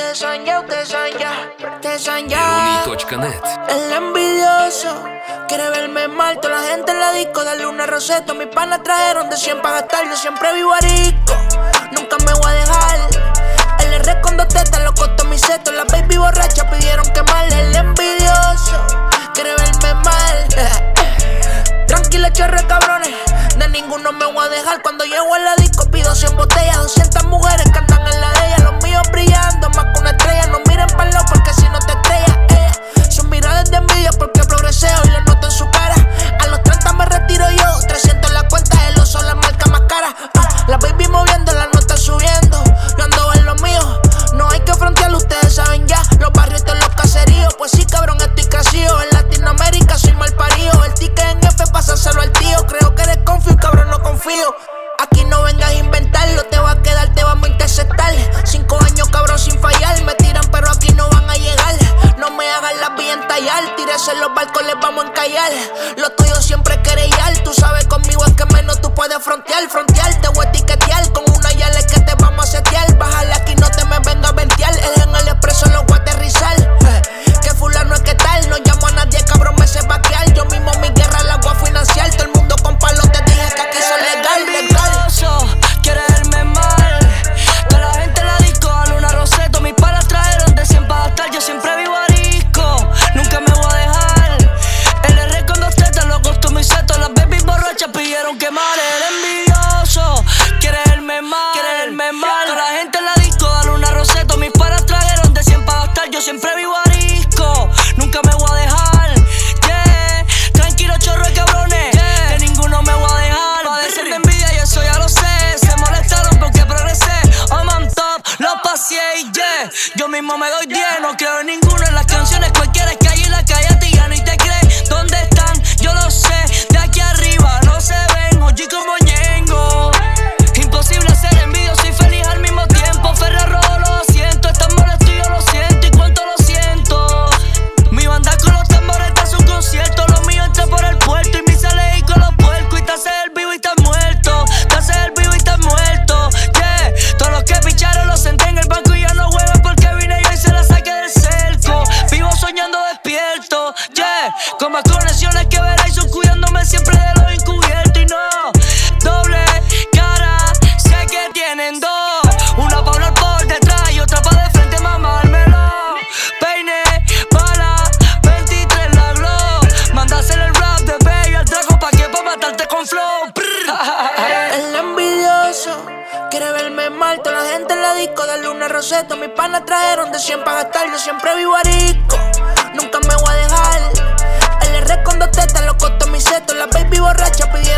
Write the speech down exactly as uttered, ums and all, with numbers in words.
Ustedes son ya, ustedes son ya, ustedes son ya. Irumi точка нет. El envidioso quiere verme mal, toda la gente en la disco, darle una roseta. Mis panas trajeron de cien para gastar, yo siempre vivo arico, nunca me voy a dejar. El R con dos tetas lo costó mi seto, las baby borrachas pidieron quemarle. El envidioso quiere verme mal. Tranquila, chorre, cabrones, de ninguno me voy a dejar. Cuando llego a la disco pido cien botellas, doscientas mujeres que andan en la de ella. Los míos brillando más que una estrella. No miren para lado porque si no te estrellas, ella. Son miradas de envidia porque progresé y lo noto en su cara. A los treinta me retiro yo, trescientos en la cuenta, el oso la marca más cara. Ah, la baby moviendo, la nota subiendo. Yo ando en lo mío, no hay que frontearlo, ustedes saben ya. Los barrios de los caseríos, pues sí cabrón estoy crecido. En Latinoamérica soy mal parido. El ticket en F, pásaselo al tío. Creo que eres confío, cabrón, no confío. Aquí no vengas a inventarlo, te va a quedar, te vamos a interceptar. Cinco años, cabrón, sin fallar. Me tiran, pero aquí no van a llegar. No me hagan la vía en tallar. Tírese en los barcos, les vamos a encallar. Lo tuyo siempre es querellar. Tú sabes conmigo es que menos tú puedes frontear. Frontear, te voy a etiquetear. Con una yale es que te vamos a setear. Bájale aquí, no te me venga a ventear. El en el expreso lo voy a aterrizar. Eh, que fulano es que tal. No llamo a nadie, cabrón, me sé vaquear. Yo mismo mi guerra la voy a financiar. Todo el mundo con palos, te dije que aquí soy legal, legal. Quiere verme mal, toda la gente en la disco, dale una roseta. Mis palas trajeron de cien para gastar, yo siempre vivo arisco, nunca me voy a dejar. El R con dos tetas lo costó mi seto, las babies borrachas pidieron quemar. El envidioso quiere verme mal, quiere verme mal. Toda la gente en la disco, dale una roseta. Mis palas trajeron de cien para gastar, yo siempre vivo arisco, nunca me voy a dejar. Yeah, tranquilo, chorro de cabrones, yeah, de ninguno me voy a dejar. Padecer de envidia y eso ya lo sé. Se molestaron porque progresé. I'm on top, lo pasé y yeah. Yo mismo me doy diez, no creo en ninguno. En las canciones cualquiera es que hay en la calle y ya ni te crees. ¿Dónde están? Yo lo sé. De aquí arriba no se ven. Oye como Ñengo. Imposible ser envidioso y feliz al mismo tiempo. Ferrer rojo lo siento. Están molesto y yo lo siento. ¿Y cuánto lo siento? Mi banda con los tambores está su concierto. Lo mío entra por el puerto y mi sale y con los puercos. Y te hace el vivo y estás muerto. Te hace el vivo y estás muerto. Yeah, todos los que picharon los senté en el banco y ya no juegan porque vine yo y se la saqué del cerco. Vivo soñando despierto. Yeah, con más conexiones que veréis, son cuidándome siempre de lo encubierto. Y no, doble cara, sé que tienen dos. Una pa' hablar por detrás y otra pa' de frente mamármelo. Peine, bala, veintitrés la glow. Manda a hacer el rap de Bello al Draco pa' que pa' matarte con flow. El envidioso quiere verme mal, toda la gente en la disco, darle una roseta. Mis panas trajeron de cien para gastar, yo siempre vivo arico, nunca me voy a dejar. El R con dos tetas lo costó mi seto, las baby borrachas pidieron